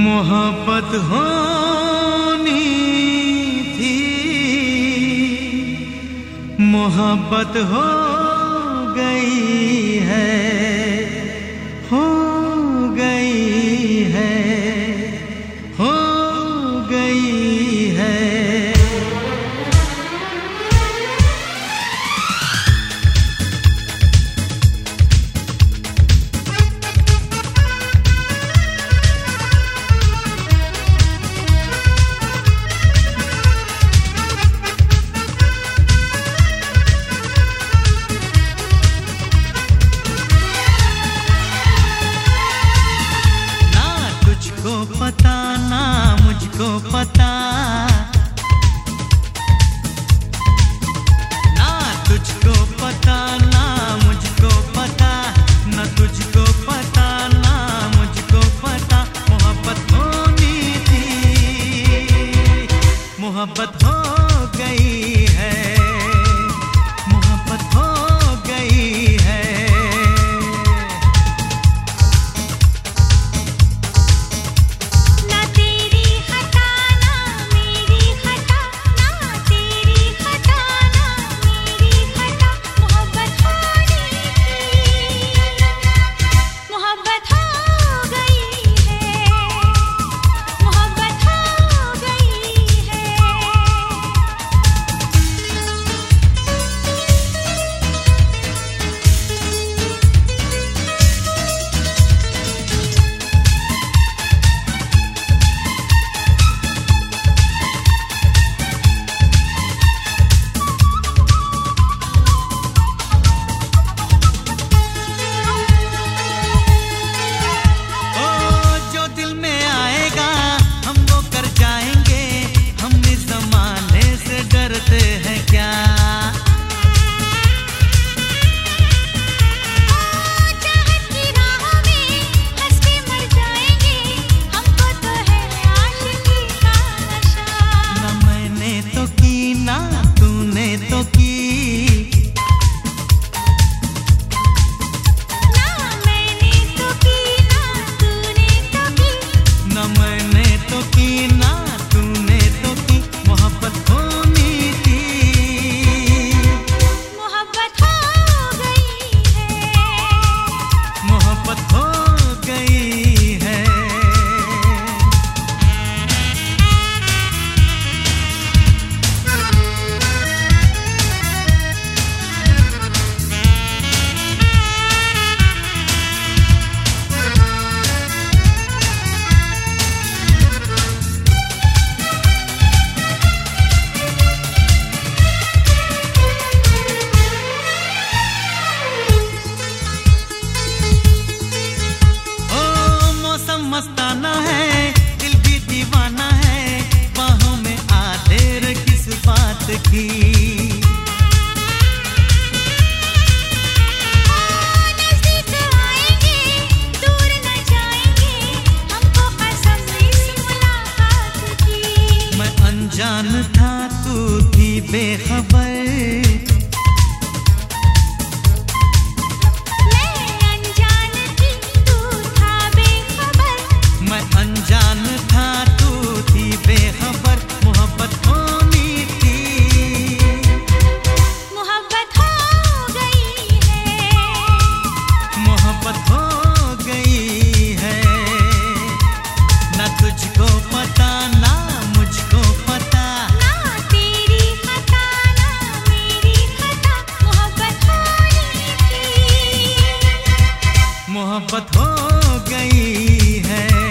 मोहब्बत होनी थी, मोहब्बत हो गई है, हो गई है, हो गई है। पता ना मुझको पता, ना तुझको पता ना मुझको पता, ना तुझको पता ना मुझको पता। मोहब्बत होनी थी, मोहब्बत हो गई है, मोहब्बत हो गई है। मस्ताना है, दिल भी दीवाना है, बाहों में आ देर किस बात की। नज़दीक आएंगे, दूर न जाएंगे, हमको कसम इस मुलाकात की। मैं अनजान था, तू थी बेखबर, अनजान था, तू थी बेखबर। मोहब्बत होनी थी, मोहब्बत हो गई है, मोहब्बत हो गई है। ना तुझको पता ना मुझको पता, ना तेरी खता ना मेरी खता। मोहब्बत होनी थी, मोहब्बत हो गई है।